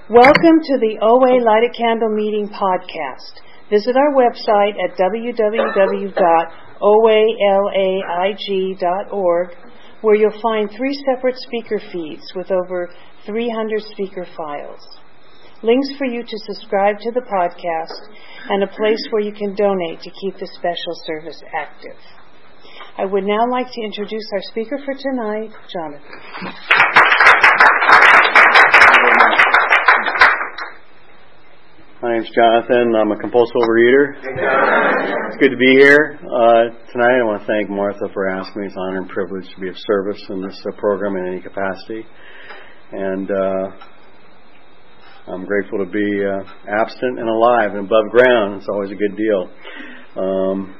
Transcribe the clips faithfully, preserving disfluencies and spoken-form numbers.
Welcome to the O A Light a Candle Meeting podcast. Visit our website at w w w dot o a laig dot org, where you'll find three separate speaker feeds with over three hundred speaker files, links for you to subscribe to the podcast, and a place where you can donate to keep the special service active. I would now like to introduce our speaker for tonight, Jonathan. My name's Jonathan. I'm a compulsive overeater. It's good to be here uh, tonight. I want to thank Martha for asking me. It's an honor and privilege to be of service in this uh, program in any capacity. And uh, I'm grateful to be uh, absent and alive and above ground. It's always a good deal. Um,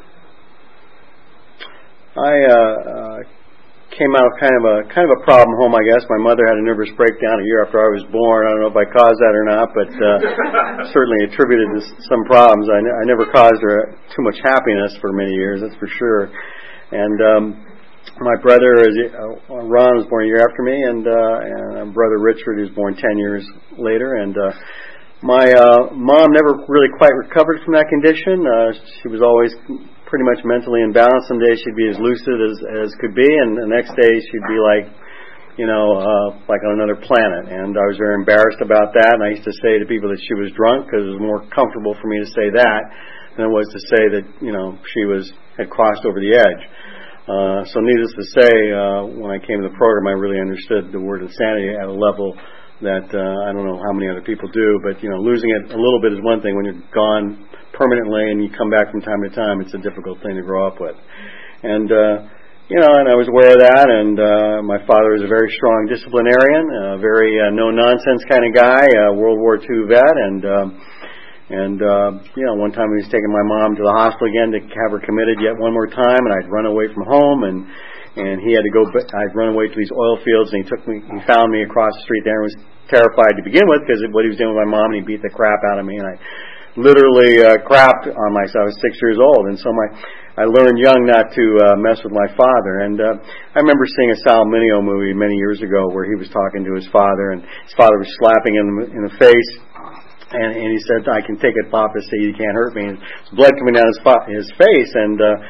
I uh, uh, came out of kind of a kind of a problem home, I guess. My mother had a nervous breakdown a year after I was born. I don't know if I caused that or not, but uh, certainly attributed to some problems. I, n- I never caused her too much happiness for many years, that's for sure. And um, my brother, is, uh, Ron, was born a year after me, and uh, and brother Richard, who's born ten years later. And uh, my uh, mom never really quite recovered from that condition. Uh, she was always pretty much mentally imbalanced. Some days she'd be as lucid as, as could be, and the next day she'd be like, you know, uh, like on another planet. And I was very embarrassed about that, and I used to say to people that she was drunk because it was more comfortable for me to say that than it was to say that, you know, she was had crossed over the edge. Uh, so needless to say, uh, when I came to the program, I really understood the word insanity at a level that uh, I don't know how many other people do, but, you know, losing it a little bit is one thing. When you're gone permanently and you come back from time to time, it's a difficult thing to grow up with. And, uh, you know, and I was aware of that, and uh, my father was a very strong disciplinarian, a very uh, no-nonsense kind of guy, a World War Two vet, and, um, and uh, you know, one time he was taking my mom to the hospital again to have her committed yet one more time, and I'd run away from home, and and he had to go, I'd run away to these oil fields, and he took me, he found me across the street there and was terrified to begin with because of what he was doing with my mom, and he beat the crap out of me, and I literally uh, crapped on myself. I was six years old, and so my I learned young not to uh, mess with my father. And uh, I remember seeing a Sal Mineo movie many years ago where he was talking to his father, and his father was slapping him in the face, and, and he said, "I can take it, Papa, so you can't hurt me." And there's blood coming down his, fa- his face, and uh,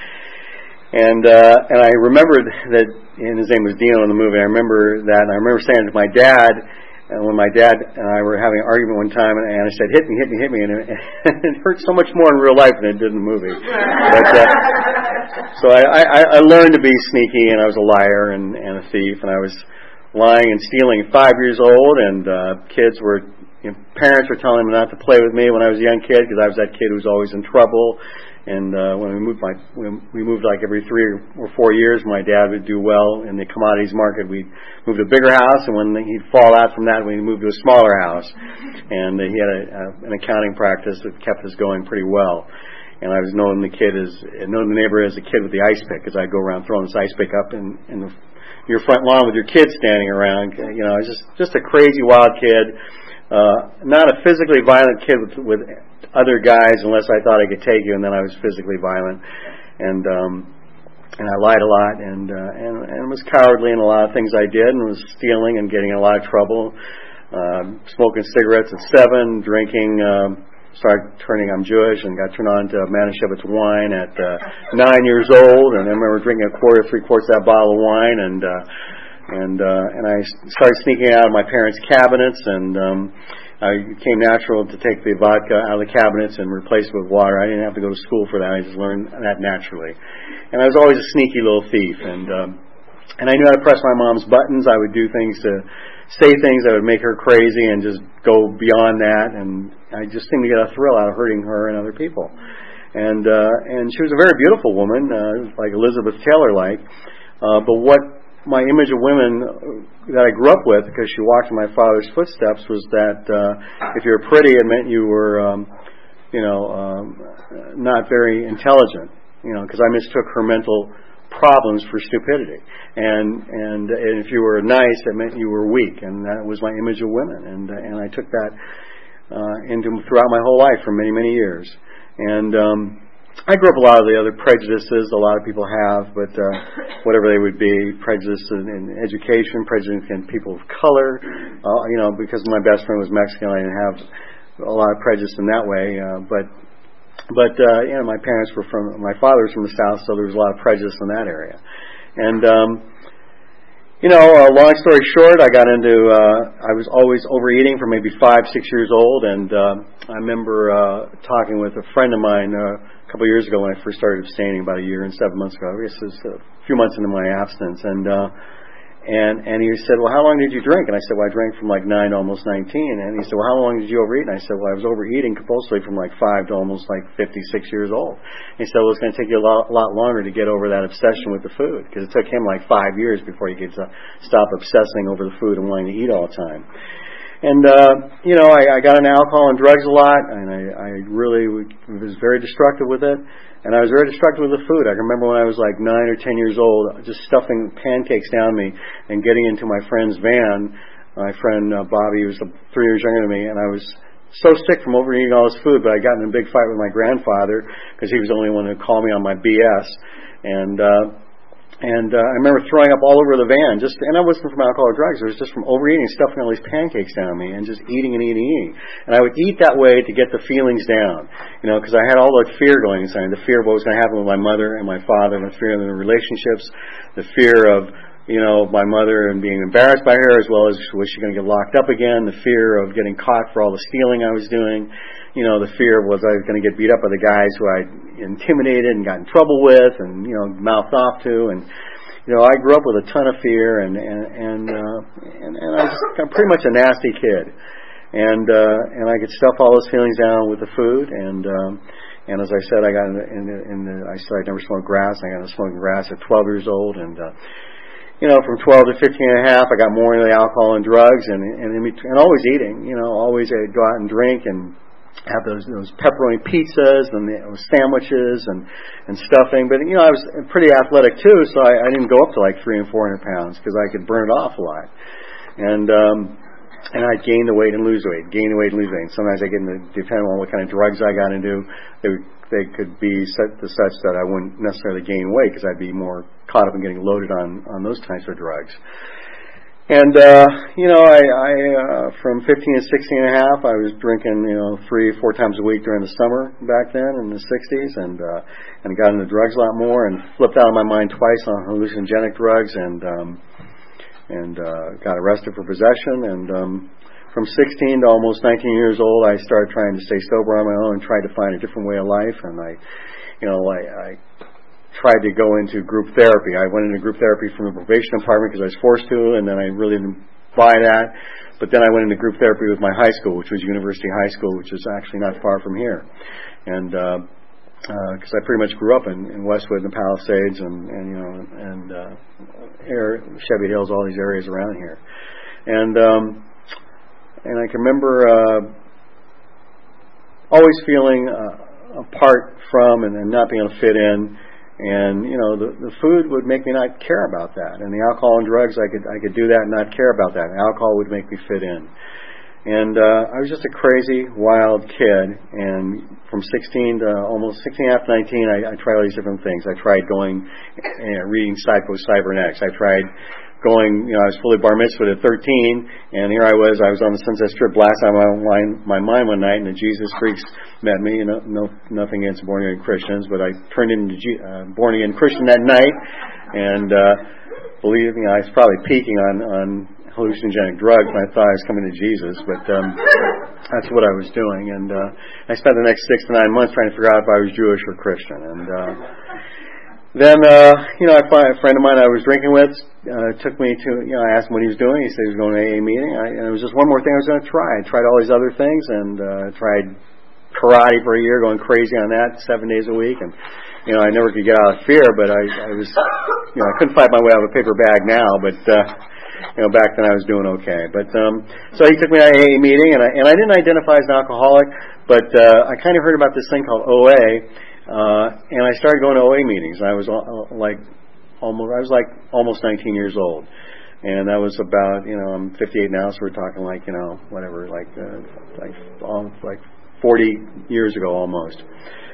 and uh, and I remembered that, and his name was Dino in the movie. I remember that, and I remember saying to my dad. And when my dad and I were having an argument one time, and I said, "Hit me, hit me, hit me," and it, it hurt so much more in real life than it did in the movie. But, uh, so I, I, I learned to be sneaky, and I was a liar and, and a thief, and I was lying and stealing at five years old, and uh, kids were, you know, parents were telling me not to play with me when I was a young kid because I was that kid who was always in trouble. And uh, when we moved, my when we moved like every three or four years. My dad would do well in the commodities market. We'd move to a bigger house, and when he'd fall out from that, we'd move to a smaller house. And uh, he had a, a, an accounting practice that kept us going pretty well. And I was known the kid as known the neighbor as the kid with the ice pick, because I'd go around throwing this ice pick up in, in the, your front lawn with your kids standing around. You know, I was just just a crazy wild kid. Uh, not a physically violent kid with, with other guys unless I thought I could take you, and then I was physically violent, and um, and I lied a lot, and uh, and and was cowardly in a lot of things I did, and was stealing and getting in a lot of trouble, uh, smoking cigarettes at seven, drinking. Um, started turning. I'm Jewish, and got turned on to Manischewitz wine at uh, nine years old, and I remember drinking a quarter, three quarters of that bottle of wine, and. Uh, And uh, and I started sneaking out of my parents' cabinets, and um, I it came natural to take the vodka out of the cabinets and replace it with water. I didn't have to go to school for that. I just learned that naturally. And I was always a sneaky little thief, and um, and I knew how to press my mom's buttons. I would do things to say things that would make her crazy and just go beyond that. And I just seemed to get a thrill out of hurting her and other people. And uh, and she was a very beautiful woman, uh, like Elizabeth Taylor-like. Uh, but what my image of women that I grew up with, because she walked in my father's footsteps, was that uh, if you were pretty, it meant you were, um, you know, um, not very intelligent. You know, because I mistook her mental problems for stupidity, and and and if you were nice, it meant you were weak, and that was my image of women, and and I took that uh, into throughout my whole life for many many years, and. Um, I grew up with a lot of the other prejudices a lot of people have, but uh, whatever they would be, prejudice in, in education, prejudice in people of color. Uh, you know, because my best friend was Mexican, I didn't have a lot of prejudice in that way. Uh, but but uh, you know, my parents were from, my father was from the South, so there was a lot of prejudice in that area. And um, you know, uh, long story short, I got into, uh, I was always overeating from maybe five, six years old, and uh, I remember uh, talking with a friend of mine uh, a couple of years ago when I first started abstaining, about a year and seven months ago. I guess it was a few months into my abstinence, and uh, and and he said, well, how long did you drink? And I said, well, I drank from like nine to almost nineteen. And he said, well, how long did you overeat? And I said, well, I was overeating compulsively from like five to almost like fifty-six years old. And he said, well, it's going to take you a lot, lot longer to get over that obsession with the food, because it took him like five years before he could uh, stop obsessing over the food and wanting to eat all the time. And, uh, you know, I, I got into alcohol and drugs a lot, and I, I really was very destructive with it. And I was very destructive with the food. I can remember when I was like nine or ten years old, just stuffing pancakes down me and getting into my friend's van. My friend uh, Bobby was three years younger than me, and I was so sick from overeating all this food, but I got in a big fight with my grandfather because he was the only one who called me on my B S. And, uh, And uh, I remember throwing up all over the van, just, and I wasn't from alcohol or drugs. It was just from overeating, stuffing all these pancakes down me, and just eating and eating and eating. And I would eat that way to get the feelings down, you know, because I had all that fear going inside. The fear of what was going to happen with my mother and my father, the fear of the relationships, the fear of, you know, my mother and being embarrassed by her, as well as was she going to get locked up again, the fear of getting caught for all the stealing I was doing. You know, the fear was I was going to get beat up by the guys who I intimidated and got in trouble with and, you know, mouthed off to. And, you know, I grew up with a ton of fear, and and and, uh, and, and I was I'm pretty much a nasty kid. And uh, and I could stuff all those feelings down with the food. And um, and as I said, I got in the, in the, in the I said I'd never smoked grass. I got into smoking grass at twelve years old. And, uh, you know, from twelve to fifteen and a half, I got more into the alcohol and drugs, and and, and always eating. You know, always I'd go out and drink and have those those pepperoni pizzas and the sandwiches and and stuffing. But you know, I was pretty athletic too, so I, I didn't go up to like three and four hundred pounds because I could burn it off a lot. And um, and I'd gain the weight and lose weight, gain the weight and lose weight. And sometimes I get into, depending on what kind of drugs I got into, they would, they could be set to such that I wouldn't necessarily gain weight because I'd be more caught up in getting loaded on on those types of drugs. And, uh, you know, I, I uh, from fifteen to sixteen and a half, I was drinking, you know, three, four times a week during the summer back then in the sixties, and, uh, and got into drugs a lot more and flipped out of my mind twice on hallucinogenic drugs, and, um, and, uh, got arrested for possession. And, um, from sixteen to almost nineteen years old, I started trying to stay sober on my own and tried to find a different way of life. And I, you know, I, I tried to go into group therapy. I went into group therapy from the probation department because I was forced to, and then I really didn't buy that. But then I went into group therapy with my high school, which was University High School, which is actually not far from here. And uh, because uh, I pretty much grew up in, in Westwood and the Palisades, and, and you know, and uh, air, Chevy Hills, all these areas around here. And um, and I can remember uh, always feeling uh, apart from and, and not being able to fit in. And, you know, the, the food would make me not care about that. And the alcohol and drugs, I could I could do that and not care about that. And alcohol would make me fit in. And uh, I was just a crazy, wild kid. And from sixteen to almost sixteen and a half, nineteen, I, I tried all these different things. I tried going, you know, reading Psycho Cybernetics. I tried going, you know, I was fully bar mitzvahed at thirteen, and here I was, I was on the Sunset Strip blasting out my, my mind one night, and the Jesus freaks met me. You know, no, nothing against born-again Christians, but I turned into uh, born-again Christian that night, and uh, believe me, I was probably peaking on, on hallucinogenic drugs, and I thought I was coming to Jesus, but um, that's what I was doing. And uh, I spent the next six to nine months trying to figure out if I was Jewish or Christian. And uh, then, uh, you know, I find a friend of mine I was drinking with uh, took me to, you know, I asked him what he was doing. He said he was going to an A A meeting. I, and it was just one more thing I was going to try. I tried all these other things, and uh, tried karate for a year, going crazy on that seven days a week. And, you know, I never could get out of fear, but I, I was, you know, I couldn't fight my way out of a paper bag now, but, uh, you know, back then I was doing okay. But, um, so he took me to an A A meeting, and I, and I didn't identify as an alcoholic, but, uh, I kind of heard about this thing called O A, uh, and I started going to O A meetings. I was uh, like, almost, I was like almost nineteen years old. And that was about, you know, I'm fifty-eight now, so we're talking like, you know, whatever, like, uh, like, um, like forty years ago almost.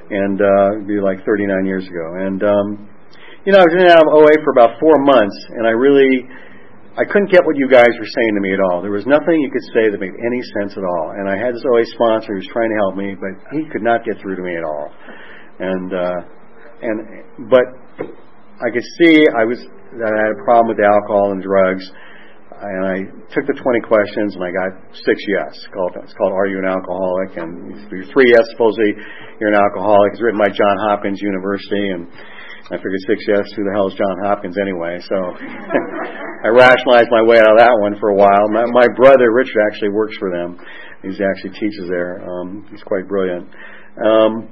and uh, it'd be like thirty-nine years ago. And um, you know, I was in and out of O A for about four months, and I really, I couldn't get what you guys were saying to me at all. There was nothing you could say that made any sense at all. And I had this O A sponsor who was trying to help me, but he could not get through to me at all. And uh, and but I could see I was that I had a problem with the alcohol and drugs. And I took the twenty questions, and I got six yes. It's called, it's called Are You an Alcoholic? And three yes, supposedly you're an alcoholic. It's written by Johns Hopkins University, and I figured six yes, who the hell is Johns Hopkins anyway? So I rationalized my way out of that one for a while. My, my brother, Richard, actually works for them. He actually teaches there. Um, he's quite brilliant. Um,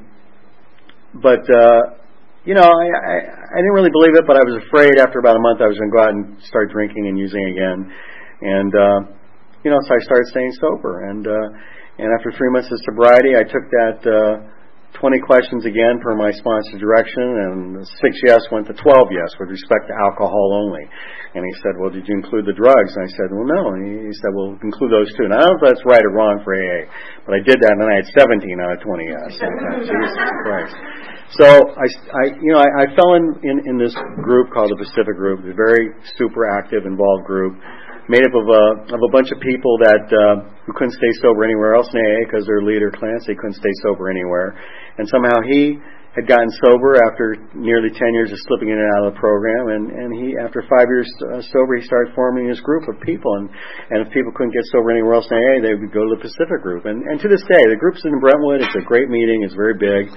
but... Uh, You know, I, I I didn't really believe it, but I was afraid after about a month I was going to go out and start drinking and using again. And, uh, you know, so I started staying sober. And uh, and after three months of sobriety, I took that uh, twenty questions again per my sponsor's direction, and six yes went to twelve yes with respect to alcohol only. And he said, well, did you include the drugs? And I said, well, no. And he said, well, include those too. And I don't know if that's right or wrong for A A, but I did that, and then I had seventeen out of twenty yes. I thought, Jesus Christ. So I, I, you know, I, I fell in, in, in this group called the Pacific Group, a very super active, involved group, made up of a of a bunch of people that uh, who couldn't stay sober anywhere else in A A because their leader, Clancy, couldn't stay sober anywhere, and somehow he had gotten sober after nearly ten years of slipping in and out of the program, and and he, after five years uh, sober, he started forming this group of people, and and if people couldn't get sober anywhere else in A A, they would go to the Pacific Group, and and to this day, the group's in Brentwood. It's a great meeting. It's very big.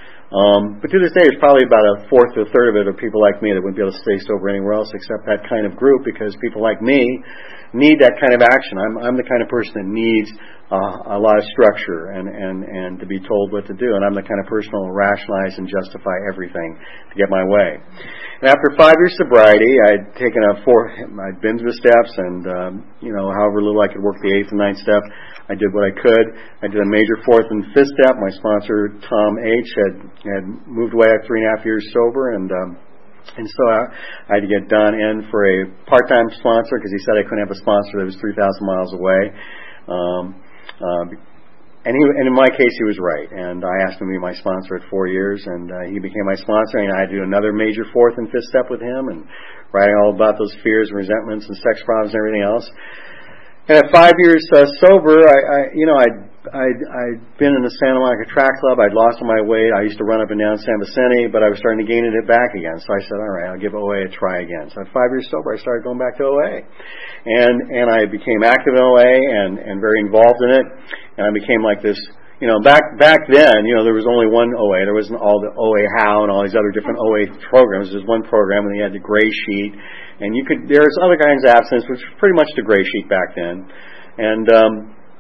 Um, but to this day, there's probably about a fourth or a third of it are people like me that wouldn't be able to stay sober anywhere else except that kind of group, because people like me need that kind of action. I'm, I'm the kind of person that needs uh, a lot of structure and, and, and to be told what to do. And I'm the kind of person who will rationalize and justify everything to get my way. And after five years sobriety, I'd taken a four, I'd been to the steps, and um, you know, however little I could work the eighth and ninth step, I did what I could. I did a major fourth and fifth step. My sponsor, Tom H., had had moved away after three and a half years sober, and um, and so I, I had to get Don in for a part-time sponsor because he said I couldn't have a sponsor that was three thousand miles away. Um, uh, and, he, and in my case, he was right. And I asked him to be my sponsor at four years, and uh, he became my sponsor. And I had to do another major fourth and fifth step with him, and writing all about those fears and resentments and sex problems and everything else. And at five years uh, sober, I, I, you know, I'd, I'd, I'd been in the Santa Monica Track Club. I'd lost all my weight. I used to run up and down San Vicente, but I was starting to gain it back again. So I said, all right, I'll give O A a try again. So at five years sober, I started going back to O A. And and I became active in O A and, and very involved in it. And I became like this, you know, back back then, you know, there was only one O A. There wasn't all the O A How and all these other different O A programs. There was one program, and they had the gray sheet. And you could, there's other kinds of abstinence, which was pretty much the gray sheet back then. And, um,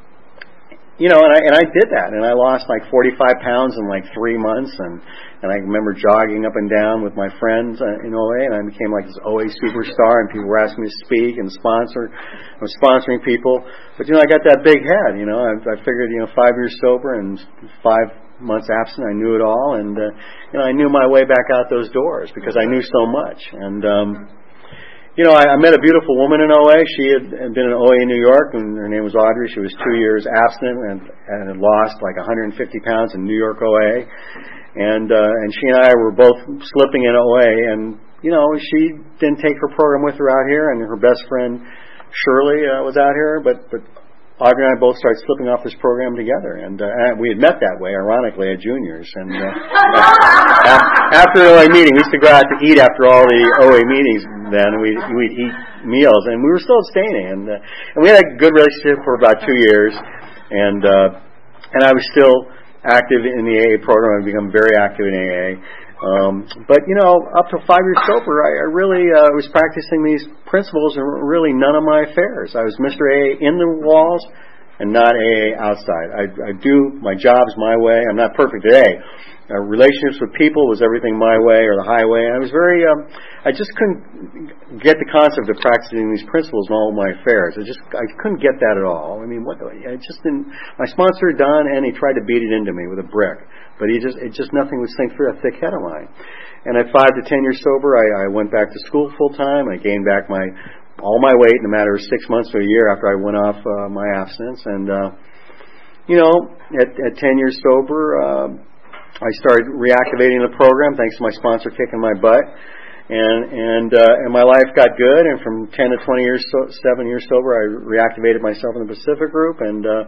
you know, and I, and I did that. And I lost like forty-five pounds in like three months. And, and I remember jogging up and down with my friends in O A. And I became like this O A superstar. And people were asking me to speak and sponsor. I was sponsoring people. But, you know, I got that big head. You know, I, I figured, you know, five years sober and five months absent, I knew it all. And, uh, you know, I knew my way back out those doors because I knew so much. And, um, You know, I, I met a beautiful woman in O A. She had, had been in O A in New York, and her name was Audrey. She was two years abstinent and, and had lost like one hundred fifty pounds in New York O A. And uh, and she and I were both slipping in O A. And, you know, she didn't take her program with her out here, and her best friend, Shirley, uh, was out here. But, but Audrey and I both started slipping off this program together. And uh, we had met that way, ironically, at Juniors. And uh, after the O A meeting, we used to go out to eat after all the O A meetings. Then we'd, we'd eat meals, and we were still abstaining, and uh, and we had a good relationship for about two years, and uh, and I was still active in the A A program. I've become very active in A A, um, but you know, up to five years sober, I, I really uh, was practicing these principles, and really none of my affairs. I was Mister A A in the walls, and not A A outside. I, I do my jobs my way. I'm not perfect today. Uh, relationships with people was everything my way or the highway. And I was very, um, I just couldn't get the concept of practicing these principles in all my affairs. I just, I couldn't get that at all. I mean, what? I just didn't. My sponsor, Don, and he tried to beat it into me with a brick, but he just, it just nothing would sink through a thick head of mine. And at five to ten years sober, I, I went back to school full time. I gained back my all my weight in a matter of six months to a year after I went off uh, my abstinence. And uh, you know, at, at ten years sober. Uh, I started reactivating the program thanks to my sponsor kicking my butt. And and uh, and my life got good, and from ten to twenty years, so, seven years sober, I reactivated myself in the Pacific Group, and uh,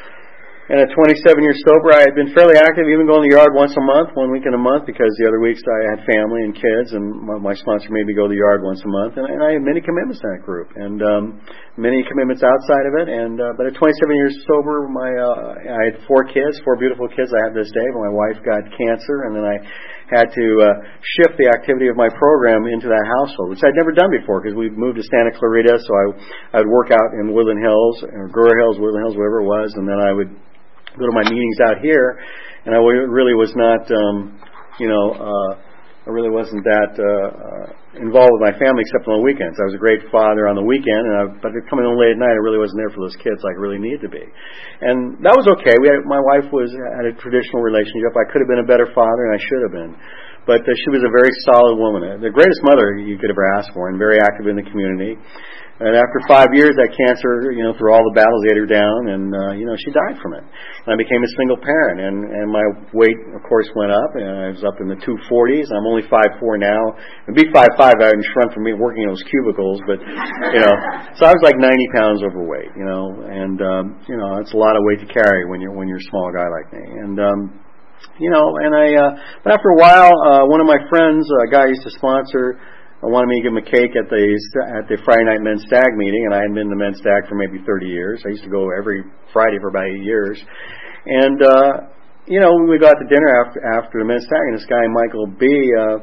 and at twenty-seven years sober, I had been fairly active, even going to the yard once a month, one weekend a month, because the other weeks I had family and kids, and my, my sponsor made me go to the yard once a month, and, and I had many commitments in that group, and um, many commitments outside of it, and uh, but at twenty-seven years sober, my uh, I had four kids, four beautiful kids I have this day, but my wife got cancer, and then I had to uh, shift the activity of my program into that household, which I'd never done before, because we moved to Santa Clarita, so I, I would work out in Woodland Hills, or Gura Hills, Woodland Hills, wherever it was, and then I would go to my meetings out here, and I really was not, um, you know, uh, I really wasn't that uh, uh, involved with my family except on the weekends. I was a great father on the weekend, and I, but coming home late at night, I really wasn't there for those kids like I really needed to be. And that was okay. We had, my wife was had a traditional relationship. I could have been a better father, and I should have been. But uh, she was a very solid woman, the greatest mother you could ever ask for, and very active in the community. And after five years, that cancer, you know, through all the battles, ate her down, and, uh, you know, she died from it. And I became a single parent, and, and my weight, of course, went up, and I was up in the two forties. I'm only five foot four now. I'd be five foot five, I hadn't shrunk from me working in those cubicles, but, you know, so I was like ninety pounds overweight, you know, and, um, you know, it's a lot of weight to carry when you're, when you're a small guy like me. And, um, you know, and I, uh, but after a while, uh, one of my friends, a guy I used to sponsor, I wanted me to give him a cake at the at the Friday night men's stag meeting, and I had been to the men's stag for maybe thirty years. I used to go every Friday for about eight years. And, uh, you know, we got to dinner after after the men's stag, and this guy, Michael B., uh,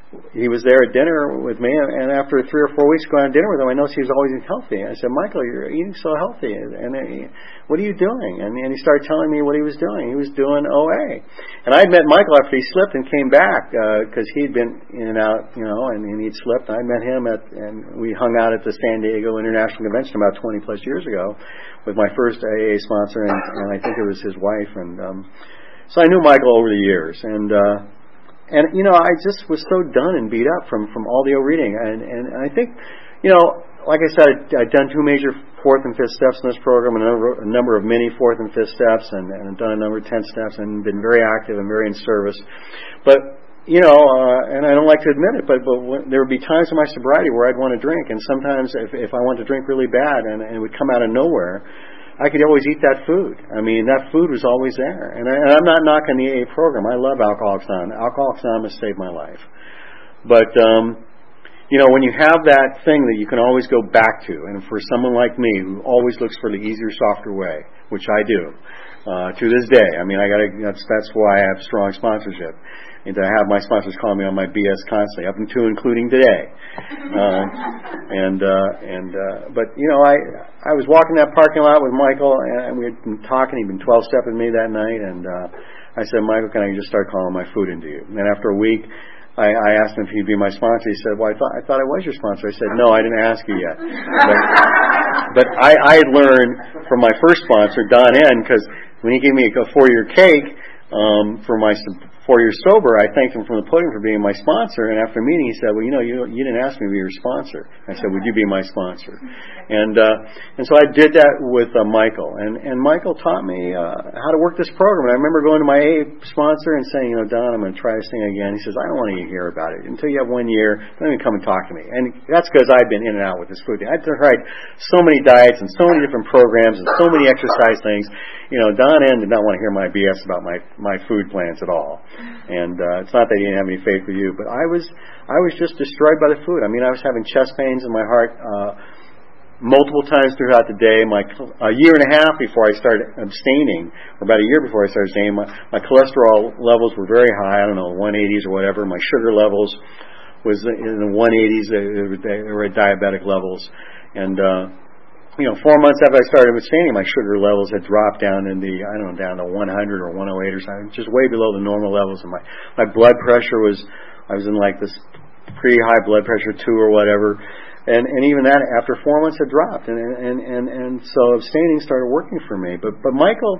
he was there at dinner with me, and after three or four weeks going to dinner with him, I noticed he was always healthy. I said, Michael, you're eating so healthy, and uh, what are you doing? And, and he started telling me what he was doing. He was doing O A. And I had met Michael after he slipped and came back, because uh, he'd been in and out, you know, and, and he'd slipped. I met him at, and we hung out at the San Diego International Convention about twenty plus years ago with my first A A sponsor, and, and I think it was his wife. And um, so I knew Michael over the years, and uh, And, you know, I just was so done and beat up from, from all the O-reading. And, and I think, you know, like I said, I'd done two major fourth and fifth steps in this program, and a number, a number of mini fourth and fifth steps, and, and done a number of tenth steps, and been very active and very in service. But, you know, uh, and I don't like to admit it, but, but when, there would be times in my sobriety where I'd want to drink, and sometimes if, if I wanted to drink really bad and, and it would come out of nowhere, I could always eat that food. I mean, that food was always there. And, I, and I'm not knocking the A A program. I love Alcoholics Anonymous. Alcoholics Anonymous saved my life. But, um, you know, when you have that thing that you can always go back to, and for someone like me who always looks for the easier, softer way, which I do, uh, to this day, I mean, I gotta, that's, that's why I have strong sponsorship. And to have my sponsors call me on my B S constantly, up until including today. Uh, and uh, and uh, but you know, I I was walking that parking lot with Michael, and we had been talking. He'd been twelve-stepping me that night, and uh, I said, Michael, can I just start calling my food into you? And then after a week, I, I asked him if he'd be my sponsor. He said, well, I thought I thought I was your sponsor. I said, no, I didn't ask you yet. But, but I, I had learned from my first sponsor, Don N., because when he gave me a four-year cake um, for my four years sober, I thanked him from the podium for being my sponsor. And after a meeting, he said, well, you know, you you didn't ask me to be your sponsor. I said, would you be my sponsor? And uh, and so I did that with uh, Michael. And, and Michael taught me uh, how to work this program. And I remember going to my A A sponsor and saying, you know, Don, I'm going to try this thing again. He says, I don't want to hear about it. Until you have one year, don't even come and talk to me. And that's because I've been in and out with this food thing. I've tried so many diets and so many different programs and so many exercise things. You know, Don N. did not want to hear my B S about my, my food plans at all. And uh, it's not that he didn't have any faith with you, but I was I was just destroyed by the food. I mean, I was having chest pains in my heart uh, multiple times throughout the day. My a year and a half before I started abstaining, or about a year before I started abstaining, my, my cholesterol levels were very high. I don't know, one eighties or whatever. My sugar levels was in the one eighties. They were, they were at diabetic levels, and uh, you know, four months after I started abstaining, my sugar levels had dropped down in the, I don't know, down to one hundred or one oh eight or something, just way below the normal levels. And my, my blood pressure was, I was in like this pretty high blood pressure two or whatever. And, and even that, after four months, had dropped. And, and, and, and so abstaining started working for me. But, but Michael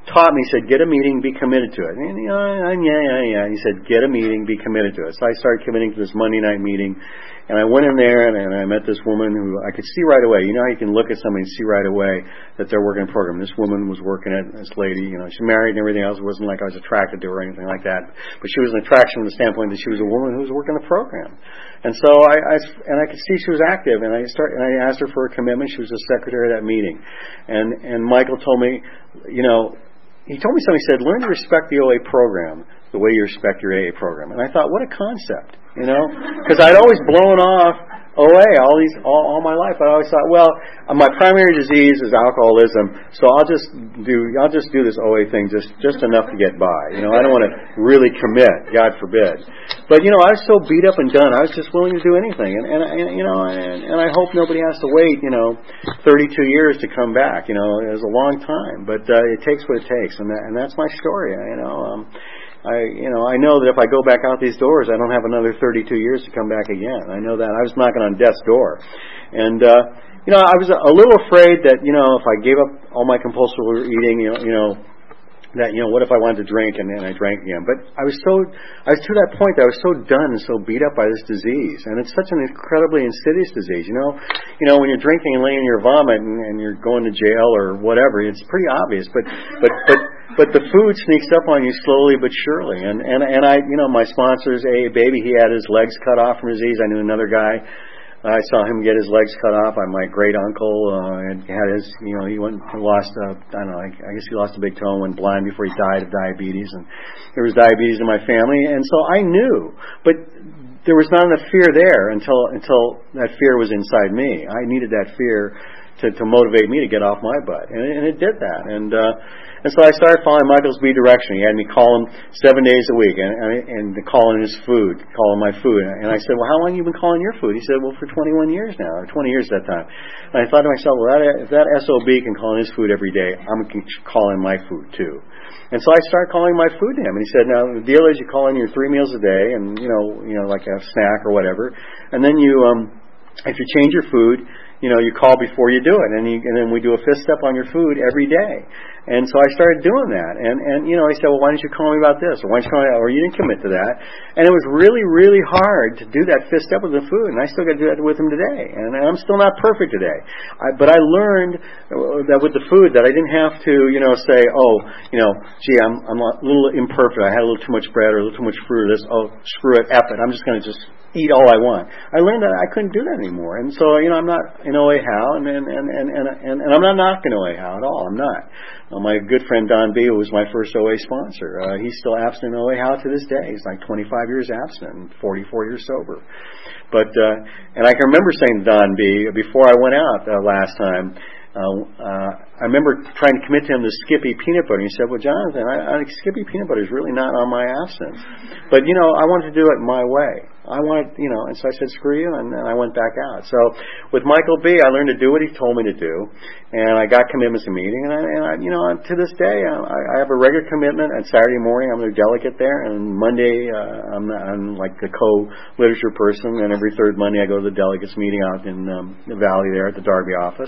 taught me. He said, get a meeting, be committed to it. And, you know, yeah, yeah, yeah. He said, get a meeting, be committed to it. So I started committing to this Monday night meeting, and I went in there, and, and I met this woman who I could see right away. You know how you can look at somebody and see right away that they're working a program. This woman was working it, this lady, you know, she's married and everything else. It wasn't like I was attracted to her or anything like that. But she was an attraction from the standpoint that she was a woman who was working the program. And so I, I and I could see she was active, and I started, and I asked her for a commitment. She was the secretary of that meeting. And, and Michael told me, you know, he told me something. He said, learn to respect the O A program the way you respect your A A program. And I thought, what a concept, you know? Because I'd always blown off O A all these all, all my life. I always thought, well, my primary disease is alcoholism, so I'll just do I'll just do this O A thing just, just enough to get by. You know, I don't want to really commit, God forbid. But you know, I was so beat up and done. I was just willing to do anything, and and, and you know, and, and I hope nobody has to wait, you know, thirty-two years to come back. You know, it was a long time, but uh, it takes what it takes, and that, and that's my story. You know. Um, I, you know, I know that if I go back out these doors, I don't have another thirty-two years to come back again. I know that. I was knocking on death's door. And, uh, you know, I was a little afraid that, you know, if I gave up all my compulsive eating, you know, you know, that, you know, what if I wanted to drink and then I drank again? But I was so, I was to that point that I was so done and so beat up by this disease. And it's such an incredibly insidious disease, you know. You know, when you're drinking and laying in your vomit and, and you're going to jail or whatever, it's pretty obvious. But, but, but, But the food sneaks up on you slowly but surely. And, and, and I, you know, my sponsors, A A Baby, he had his legs cut off from disease. I knew another guy. I saw him get his legs cut off. I, my great uncle, uh, had his, you know, he went, lost, uh, I don't know, I, I guess he lost a big toe and went blind before he died of diabetes. And there was diabetes in my family. And so I knew. But there was not enough fear there until, until that fear was inside me. I needed that fear to, to motivate me to get off my butt. And, and it did that. And, uh, And so I started following Michael's B direction. He had me call him seven days a week and, and, and calling his food, calling my food. And I said, well, how long have you been calling your food? He said, well, for twenty-one years now, or twenty years at that time. And I thought to myself, well, that, if that S O B can call his food every day, I'm going to call in my food too. And so I started calling my food to him. And he said, now, the deal is you call in your three meals a day and, you know, you know, like a snack or whatever. And then you, um, if you change your food, you know, you call before you do it, and, you, and then we do a fifth step on your food every day. And so I started doing that, and, and you know, he said, well, why didn't you call me about this, or why didn't you call me about, or you didn't commit to that. And it was really, really hard to do that fifth step with the food, and I still got to do that with him today, and I'm still not perfect today. I, but I learned that with the food that I didn't have to, you know, say, oh, you know, gee, I'm, I'm a little imperfect, I had a little too much bread or a little too much fruit or this, oh, screw it, F it, I'm just going to just eat all I want. I learned that I couldn't do that anymore. And so, you know, I'm not in O A How, and and, and, and, and, and I'm not knocking O A How at all. I'm not. Uh, my good friend Don B, who was my first O A sponsor, uh, he's still abstinent in O A How to this day. He's like twenty-five years abstinent and forty-four years sober. But, uh, and I can remember saying to Don B, before I went out uh, last time, Uh, uh, I remember trying to commit to him to Skippy peanut butter. And he said, well, Jonathan, I, I, Skippy peanut butter is really not on my abstinence. But, you know, I wanted to do it my way. I wanted, you know, and so I said, screw you, and then I went back out. So with Michael B, I learned to do what he told me to do, and I got commitments to meeting, and, I, and I, you know, to this day, I, I have a regular commitment. On Saturday morning, I'm the delegate there, and Monday, uh, I'm, I'm like the co-literature person, and every third Monday I go to the delegates meeting out in um, the Valley there at the Darby office.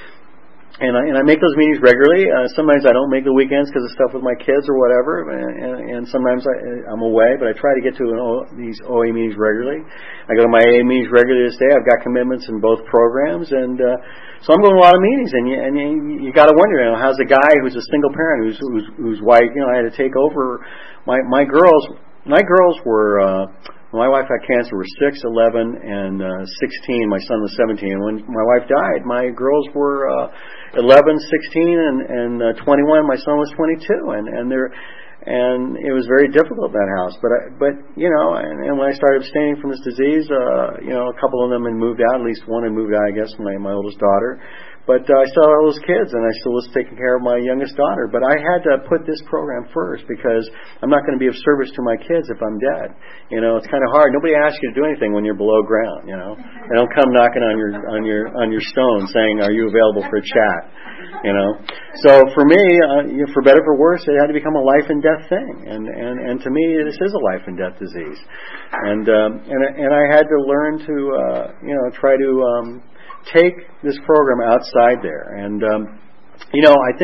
And I, and I make those meetings regularly. Uh, sometimes I don't make the weekends because of stuff with my kids or whatever, and, and, and sometimes I, I'm away, but I try to get to an o, these O A meetings regularly. I go to my A A meetings regularly this day. I've got commitments in both programs, and uh, so I'm going to a lot of meetings, and you, and you, you got to wonder, you know, how's a guy who's a single parent, who's, who's, whose wife, you know, I had to take over. My, my girls, my girls were, uh, my wife had cancer, were six, eleven, and uh, sixteen. My son was seventeen. And when my wife died, my girls were uh, eleven, sixteen, and, and uh, twenty-one. My son was twenty-two, and and they're and it was very difficult in that house. But I, but you know, and, and when I started abstaining from this disease, uh, you know, a couple of them had moved out. At least one had moved out, I guess, my my oldest daughter. But uh, I still had all those kids, and I still was taking care of my youngest daughter. But I had to put this program first because I'm not going to be of service to my kids if I'm dead. You know, it's kind of hard. Nobody asks you to do anything when you're below ground. You know, they don't come knocking on your on your on your stone saying, "Are you available for a chat?" You know. So for me, uh, you know, for better or for worse, it had to become a life and death thing. And and and to me, this is a life and death disease. And um, and and I had to learn to uh, you know try to. Um, take this program outside there. And, um, you know, I think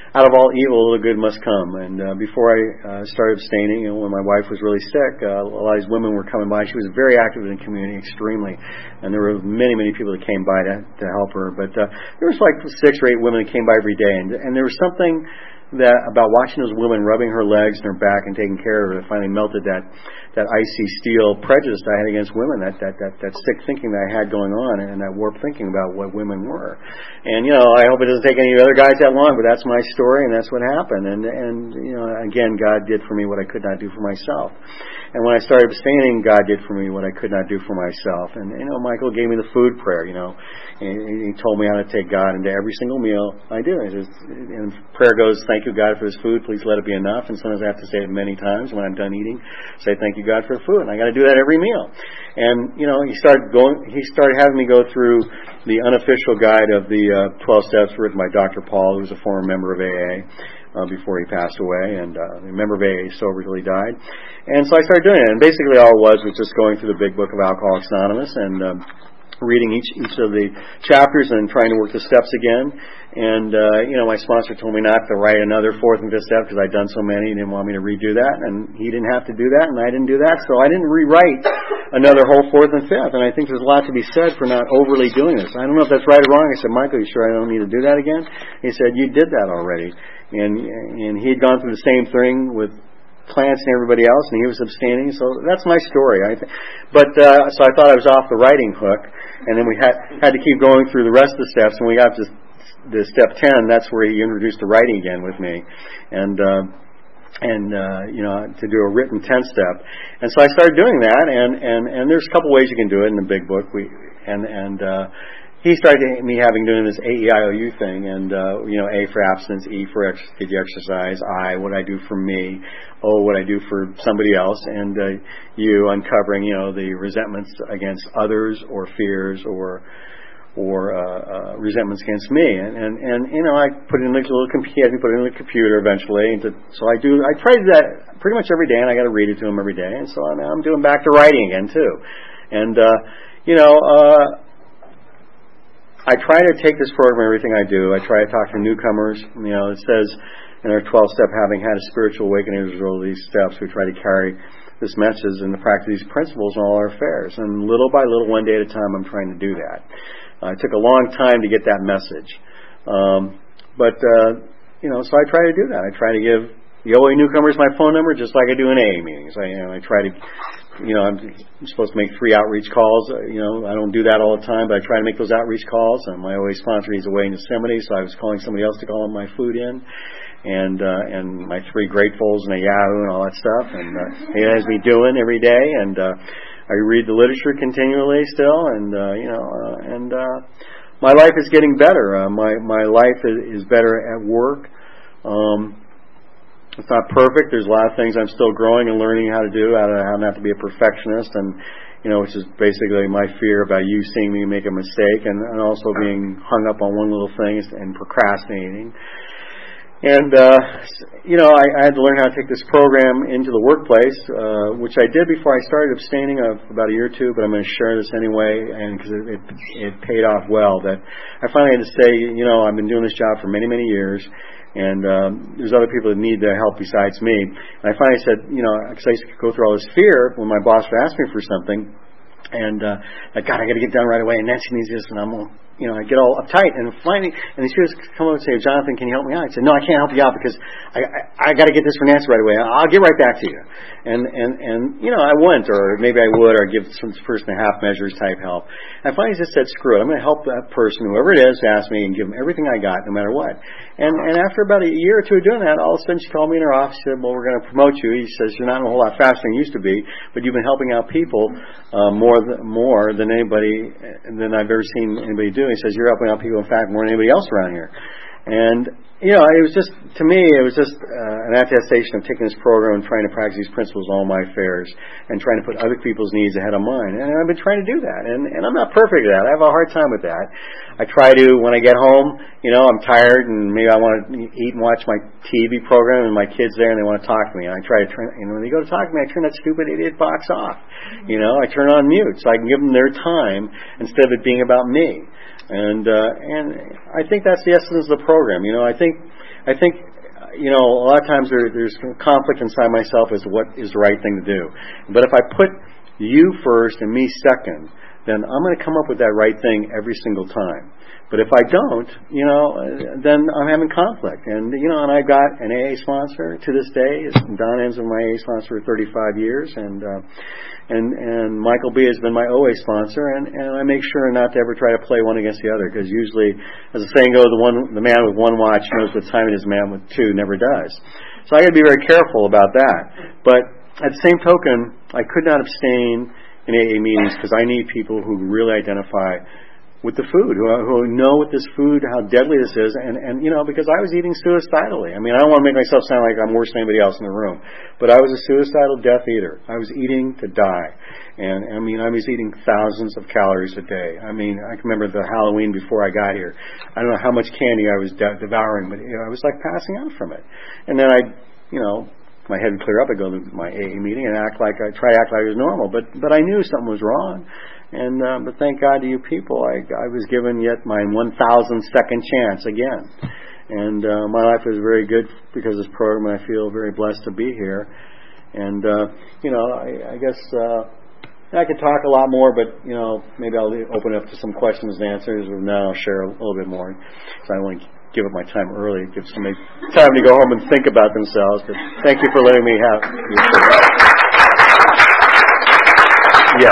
out of all evil, a little good must come. And uh, before I uh, started abstaining, you know, when my wife was really sick, uh, a lot of these women were coming by. She was very active in the community, extremely. And there were many, many people that came by to, to help her. But uh, there was like six or eight women that came by every day. And, and there was something that about watching those women rubbing her legs and her back and taking care of her that finally melted that that icy steel prejudice I had against women, that that that, that sick thinking that I had going on, and that warped thinking about what women were. And you know, I hope it doesn't take any other guys that long, but that's my story, and that's what happened. And and you know, again, God did for me what I could not do for myself. And when I started abstaining, God did for me what I could not do for myself. And you know, Michael gave me the food prayer. You know, and he told me how to take God into every single meal I do. He says, and prayer goes, "Thank you, God, for this food. Please let it be enough." And sometimes I have to say it many times when I'm done eating. Say, "Thank you, God, for the food." And I got to do that every meal. And you know, he started going. He started having me go through the unofficial guide of the uh, twelve steps written by Doctor Paul, who was a former member of A A. Uh, before he passed away, and uh, a member of A A sober till he died. And so I started doing it, and basically all it was was just going through the big book of Alcoholics Anonymous and um, reading each each of the chapters and trying to work the steps again. And uh, you know, my sponsor told me not to write another fourth and fifth step because I'd done so many. He didn't want me to redo that, and he didn't have to do that, and I didn't do that, so I didn't rewrite another whole fourth and fifth. And I think there's a lot to be said for not overly doing this. I don't know if that's right or wrong. I said, "Michael, you sure I don't need to do that again?" He said, "You did that already." And and he had gone through the same thing with plants and everybody else, and he was abstaining. So that's my story. I th- but uh, so I thought I was off the writing hook, and then we had had to keep going through the rest of the steps. And we got to the step ten. That's where he introduced the writing again with me, and uh, and uh, you know, to do a written tenth step. And so I started doing that, and and and there's a couple ways you can do it in the big book. We and and. Uh, He started me having doing this A E I O U thing, and uh, you know, A for abstinence, E for ex- did you exercise, I what I do for me, O what I do for somebody else, and uh, U uncovering, you know, the resentments against others or fears or or uh, uh, resentments against me, and, and and you know, I put it in a little computer, put it in the computer eventually, and to, so I do I try to do that pretty much every day, and I got to read it to him every day, and so now I'm doing back to writing again too, and uh, you know. Uh, I try to take this program, everything I do. I try to talk to newcomers. You know, it says in our twelve-step, having had a spiritual awakening as a result of these steps, we try to carry this message and to practice these principles in all our affairs. And little by little, one day at a time, I'm trying to do that. Uh, it took a long time to get that message. Um, but, uh, you know, so I try to do that. I try to give the O A newcomers my phone number just like I do in A A meetings. I, you know, I try to... You know, I'm supposed to make three outreach calls. You know, I don't do that all the time, but I try to make those outreach calls. And my O A sponsor, he's away in Yosemite, so I was calling somebody else to call my food in, and uh, and my three gratefuls and a Yahoo and all that stuff. And uh, he has me doing every day. And uh, I read the literature continually still, and uh, you know, uh, and uh, my life is getting better. Uh, my my life is, is better at work. Um, It's not perfect. There's a lot of things I'm still growing and learning how to do, how to, how not to be a perfectionist, and you know, which is basically my fear about you seeing me make a mistake, and, and also being hung up on one little thing and procrastinating. And uh, you know, I, I had to learn how to take this program into the workplace, uh, which I did before I started abstaining of about a year or two. But I'm going to share this anyway, and because it, it, it paid off well. That I finally had to say, you know, I've been doing this job for many, many years. And um, there's other people that need the help besides me. And I finally said, you know, because I used to go through all this fear when my boss would ask me for something, and uh, like, God, I got to get done right away, and Nancy needs this, and I'm, you know, I get all uptight. And finally, and she would come over and say, Jonathan, can you help me out? I said, no, I can't help you out because I I, I got to get this for Nancy right away. I'll get right back to you. And and and you know, I wouldn't, or maybe I would, or give some person a half measures type help. I finally just said, screw it. I'm going to help that person, whoever it is, ask me, and give them everything I got, no matter what. And and after about a year or two of doing that, all of a sudden she called me in her office and said, well, we're going to promote you. He says, you're not a whole lot faster than you used to be, but you've been helping out people uh, more than, more than anybody than I've ever seen anybody do. He says, you're helping out people, in fact, more than anybody else around here. And, you know, it was just, to me, it was just uh, an attestation of taking this program and trying to practice these principles in all my affairs and trying to put other people's needs ahead of mine. And I've been trying to do that. And, and I'm not perfect at that. I have a hard time with that. I try to, when I get home, you know, I'm tired and maybe I want to eat and watch my T V program and my kid's there and they want to talk to me. And I try to turn, you know, when they go to talk to me, I turn that stupid idiot box off. You know, I turn on mute so I can give them their time instead of it being about me. And uh, and I think that's the essence of the program. program. You know, I think, I think, you know, a lot of times there, there's conflict inside myself as to what is the right thing to do. But if I put you first and me second, then I'm going to come up with that right thing every single time. But if I don't, you know, then I'm having conflict. And, you know, and I've got an A A sponsor to this day. Don M's been my A A sponsor for thirty-five years. And uh, and and Michael B. has been my O A sponsor. And, and I make sure not to ever try to play one against the other. Because usually, as the saying goes, the one the man with one watch knows what time it is, the man with two never does. So I got to be very careful about that. But at the same token, I could not abstain in A A meetings because I need people who really identify with the food, who, who know what this food, how deadly this is, and, and, you know, because I was eating suicidally. I mean, I don't want to make myself sound like I'm worse than anybody else in the room, but I was a suicidal death eater. I was eating to die. And, I mean, I was eating thousands of calories a day. I mean, I can remember the Halloween before I got here. I don't know how much candy I was de- devouring, but, you know, I was like passing out from it. And then I, you know, my head would clear up. I'd go to my A A meeting and act like I try to act like it was normal, but but I knew something was wrong. And uh, but thank God to you people, I I was given yet my one thousandth second chance again, and uh, my life was very good because of this program. I feel very blessed to be here, and uh, you know I, I guess uh, I could talk a lot more, but you know maybe I'll open up to some questions and answers, and now I'll share a little bit more. So I want to give up my time early, give somebody time to go home and think about themselves. But thank you for letting me have. Yes.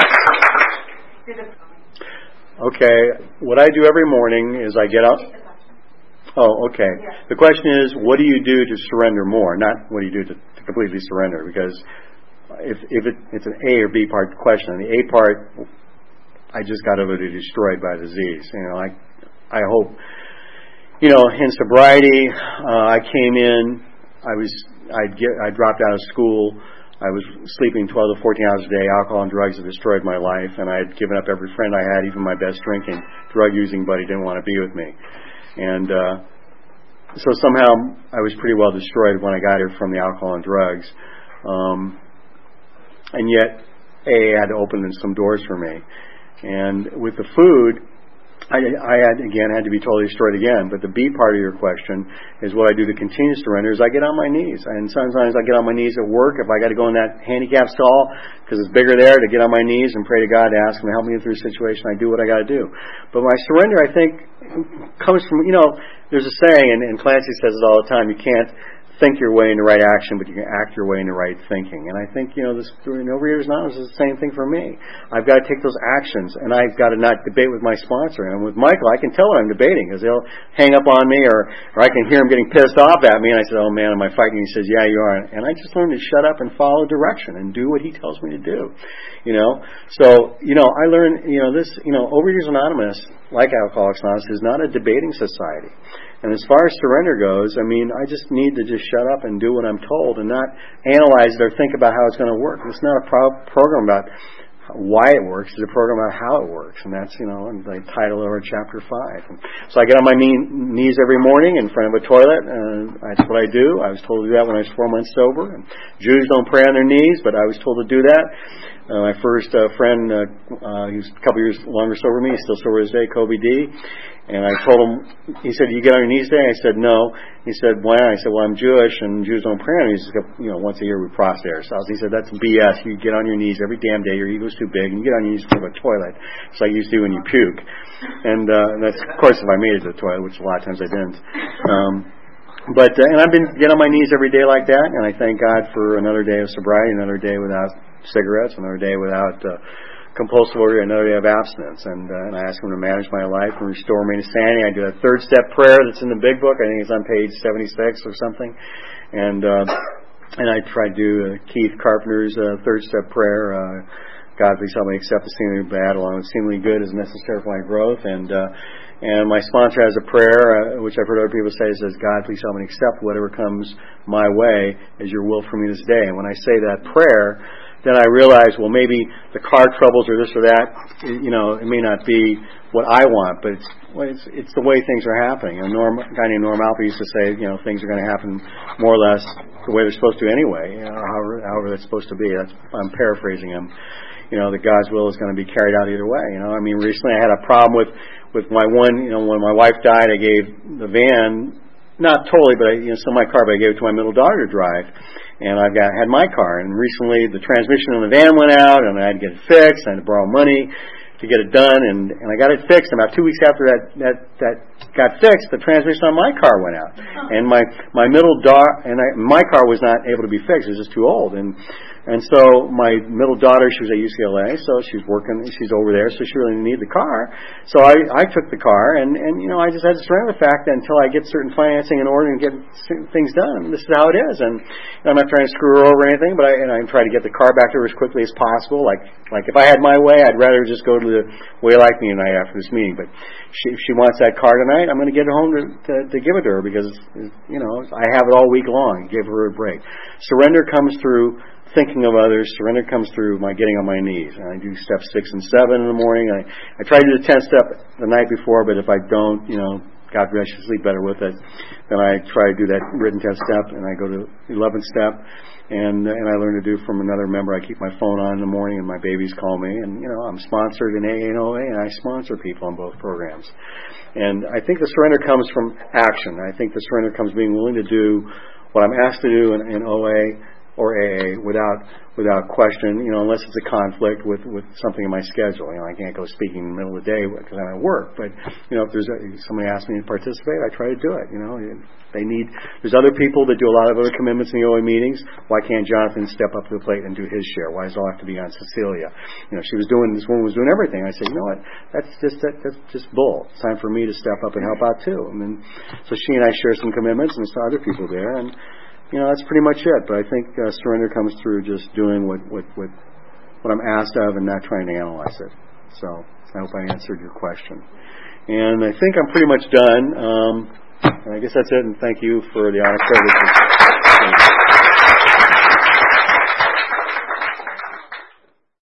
Okay. What I do every morning is I get up. Oh, okay. The question is, what do you do to surrender more? Not what do you do to, to completely surrender? Because if if it, it's an A or B part question, the A part, I just got utterly destroyed by disease. You know, I I hope. You know, in sobriety, uh, I came in, I was, I'd get, I dropped out of school, I was sleeping twelve to fourteen hours a day, alcohol and drugs had destroyed my life, and I had given up every friend I had, even my best drinking, drug-using buddy didn't want to be with me. And, uh, so somehow I was pretty well destroyed when I got here from the alcohol and drugs. Um, and yet, A A had to open some doors for me. And with the food, I, I had, again, had to be totally destroyed again. But the B part of your question is what I do to continue to surrender is I get on my knees. And sometimes I get on my knees at work if I got to go in that handicap stall because it's bigger there to get on my knees and pray to God to ask Him to help me through a situation. I do what I got to do. But my surrender, I think, comes from, you know, there's a saying, and, and Clancy says it all the time, you can't think your way into right action, but you can act your way into right thinking. And I think, you know, this in Overeaters Anonymous is the same thing for me. I've got to take those actions, and I've got to not debate with my sponsor. And with Michael, I can tell when I'm debating, because he'll hang up on me, or, or I can hear him getting pissed off at me, and I said, oh man, am I fighting? And he says, yeah, you are. And I just learned to shut up and follow direction and do what he tells me to do. You know? So, you know, I learned, you know, this, you know, Overeaters Anonymous, like Alcoholics Anonymous, is not a debating society. And as far as surrender goes, I mean, I just need to just shut up and do what I'm told and not analyze it or think about how it's going to work. It's not a pro- program about why it works. It's a program about how it works. And that's, you know, the title of our chapter five. And so I get on my knee, knees every morning in front of a toilet, and that's what I do. I was told to do that when I was four months sober. And Jews don't pray on their knees, but I was told to do that. Uh, my first uh, friend, uh, uh, he was a couple years longer sober than me, he's still sober to this day, Kobe D. And I told him, he said, you get on your knees today? I said, no. He said, why not? I said, well, I'm Jewish, and Jews don't pray on their knees. You know, once a year we prostrate ourselves. He said, that's B S. You get on your knees every damn day. Your ego's too big, and you get on your knees in front of a toilet. It's like you used to do when you puke. And, uh, and that's, of course, if I made it to the toilet, which a lot of times I didn't. Um, but, uh, and I've been getting on my knees every day like that, and I thank God for another day of sobriety, another day without cigarettes, another day without uh, compulsive order, another day of abstinence. And, uh, and I ask Him to manage my life and restore me to sanity. I do a third step prayer that's in the big book. I think it's on page seventy-six or something. And uh, and I try to do uh, Keith Carpenter's uh, third step prayer. Uh, God, please help me accept the seemingly bad along with seemingly good is necessary for my growth. And uh, and my sponsor has a prayer, uh, which I've heard other people say, says, God, please help me accept whatever comes my way as your will for me this day. And when I say that prayer, then I realize, well, maybe the car troubles or this or that, you know, it may not be what I want, but it's well, it's, it's the way things are happening. And Norm, a guy named Norm Alper used to say, you know, things are going to happen more or less the way they're supposed to anyway, you know, however, however that's supposed to be. That's, I'm paraphrasing him. You know, that God's will is going to be carried out either way. You know, I mean, recently I had a problem with, with my one, you know, when my wife died, I gave the van, not totally, but I, you know, still my car, but I gave it to my middle daughter to drive. And I got, had my car. And recently the transmission in the van went out, and I had to get it fixed. I had to borrow money to get it done, and, and I got it fixed. About two weeks after that, that, that got fixed, the transmission on my car went out. And my, my middle daughter, and I, my car was not able to be fixed. It was just too old. And, and so my middle daughter, she was at U C L A, so she's working, she's over there, so she really didn't need the car. So I, I took the car, and, and, you know, I just had to surrender the fact that until I get certain financing in order and get certain things done, this is how it is. And, and I'm not trying to screw her over or anything, but I, and I'm trying to get the car back to her as quickly as possible. Like, like if I had my way, I'd rather just go to the Way Like Me tonight after this meeting. But she, if she wants that car tonight, I'm going to get it home to, to, to give it to her because, you know, I have it all week long. Give her a break. Surrender comes through thinking of others. Surrender comes through my getting on my knees. And I do step six and seven in the morning. I, I try to do the tenth step the night before, but if I don't, you know, God bless you, sleep better with it. Then I try to do that written tenth step, and I go to eleventh step, and and I learn to do from another member. I keep my phone on in the morning, and my babies call me. And, you know, I'm sponsored in A A and O A, and I sponsor people on both programs. And I think the surrender comes from action. I think the surrender comes being willing to do what I'm asked to do in, in O A or A A without without question, you know, unless it's a conflict with, with something in my schedule. You know, I can't go speaking in the middle of the day because I'm at work. But, you know, if there's a, somebody asks me to participate, I try to do it. You know, they need. There's other people that do a lot of other commitments in the O A meetings. Why can't Jonathan step up to the plate and do his share? Why does it all have to be on Cecilia? You know, she was doing this woman was doing everything. I said, you know what? That's just that, that's just bull. It's time for me to step up and help out too. And then, so she and I share some commitments, and there's other people there, and. You know, that's pretty much it. But I think uh, surrender comes through just doing what, what, what, what I'm asked of and not trying to analyze it. So I hope I answered your question. And I think I'm pretty much done. Um, and I guess that's it. And thank you for the honor privilege.